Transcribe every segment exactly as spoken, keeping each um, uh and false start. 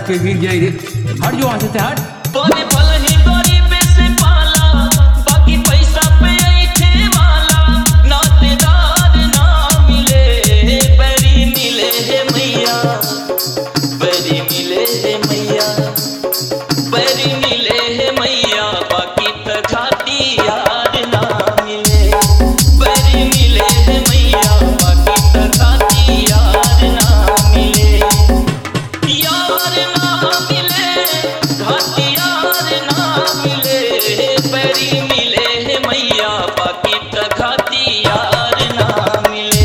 के गिर जाए रे। हट जो वहां से हट। बोले भल ही गरीब से पाला बाकी पैसा पे ऐठे वाला नातेदार ना मिले बरी मिले है मैया बरी मिले है मैया बरी मिले है मैया बाकी त घाटी यार ना मिले बरी मिले है मैया बाकी त घाटी यार ना मिले यार ना मिले घाटी यार ना मिले बरी मिले है मैया बाकी त घाटी यार ना मिले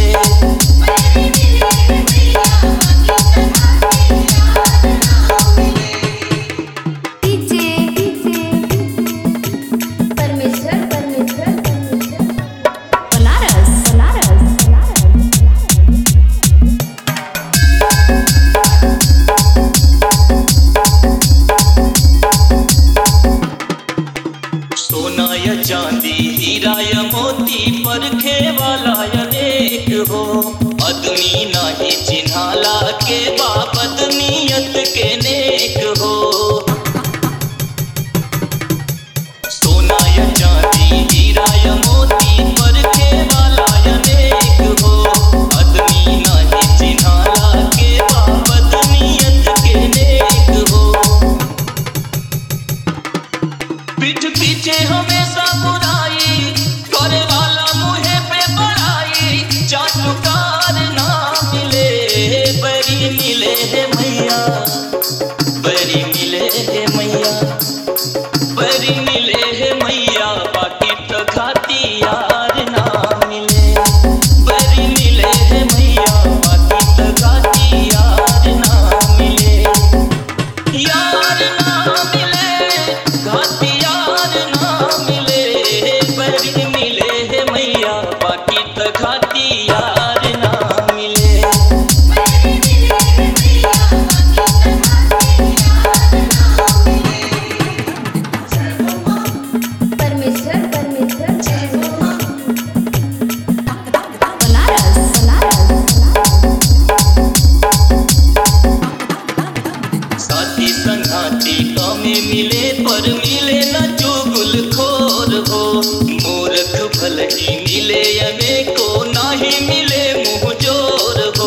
डीजे परमेश्वर परमेश्वर बनारस बनारस सोना या चांदी हीरा या मोती परखे वाला अनेक हो आदमी नाही चिन्हाला के बाबत नियत के नेक हो सोना या चांदी हीरा या मोती परखे वाला अनेक हो आदमी नाही चिन्हाला के बाबत नियत के नेक हो पीठ पीछे हमेशा बुराई करे वाला मुहे पे बड़ाई चाटुकार ना मिले बरी मिले है मैया बरी मिले है मैया बरी मिले है मैया बाकी तो घाटी यार ना मिले बरी मिले है मैया बाकी तो घाटी यार ना मिले यार ना मिले घाटी यार ना मिले बरी मिले है मैया बाकी त घाटी यार ना मिले परमेश्वर परमेश्वर बनारस बनारस साथी संगाती कमे मिले पर मिले न चुगल खोर हो मूर्ख भल ही मिले अनेको नाही मिले मुँह जोर हो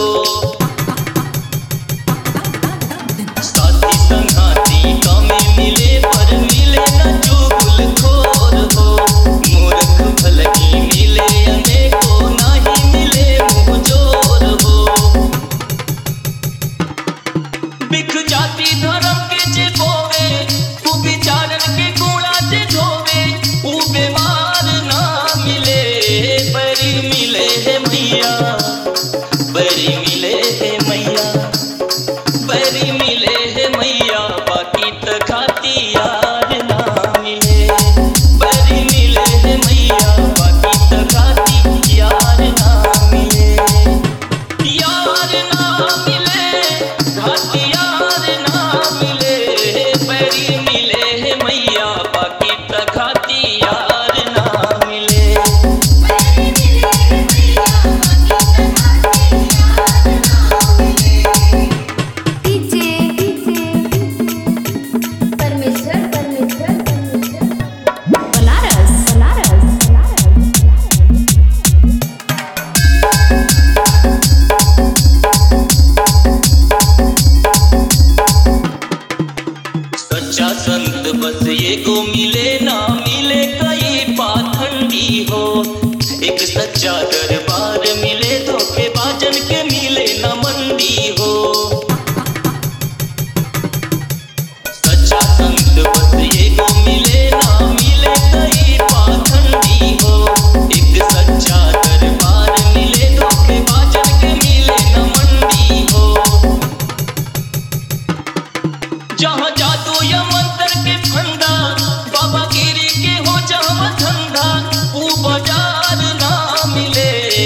साथी संगाती कमे मिले पर मिले न चुगल खोर हो मूर्ख भल ही मिले अनेको नाही मिले मुँह जोर हो बिख जाति धर्म के जे बोवे तू विचारन के गुणा जे धोवे ऊ बीमार ना मिले बरी मिले है मैया बरी मिले है मैया बरी मिले है मैया बाकी त घाटी यार ना मिले बरी मिले है मैया बाकी त घाटी यार ना मिले यार ना मिले घाटी यार ना मिले बरी मिले है मैया बाकी त घाटी यार ना मिले डीजे परमेश्वर परमेश्वर बनारस बनारस सच्चा संत बस एगो मिले ना मिले कई पाखंडी हो एक सच्चा दरबार मिले धोखेबाजन के मिले ना मंदी हो सच्चा संत बस एगो मिले ना मिले कई पाखंडी हो एक सच्चा दरबार मिले धोखेबाजन के मिले ना मंदी हो जहाँ जादू या मंत्र के फंदा बाबा गिरी के हो जहाँ धंधा वो बाजार ना मिले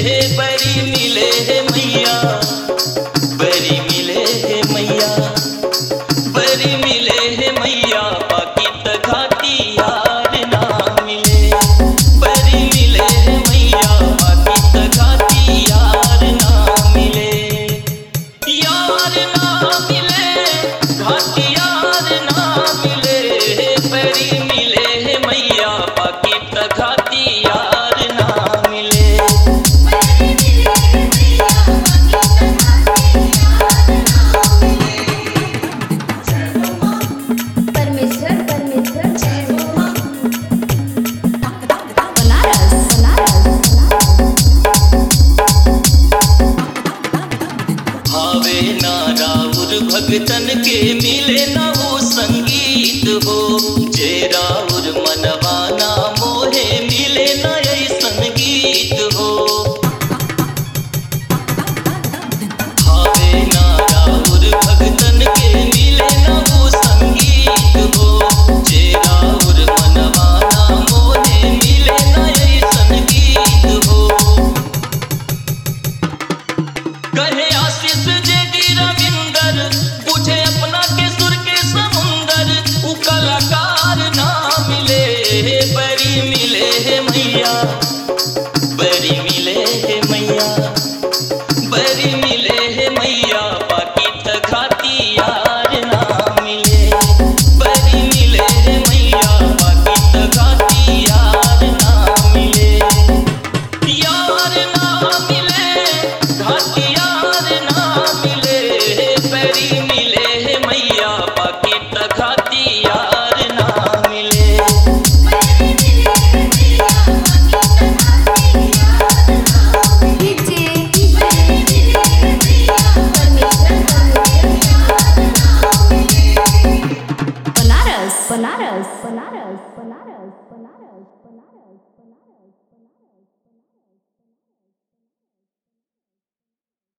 भगतन के मिले न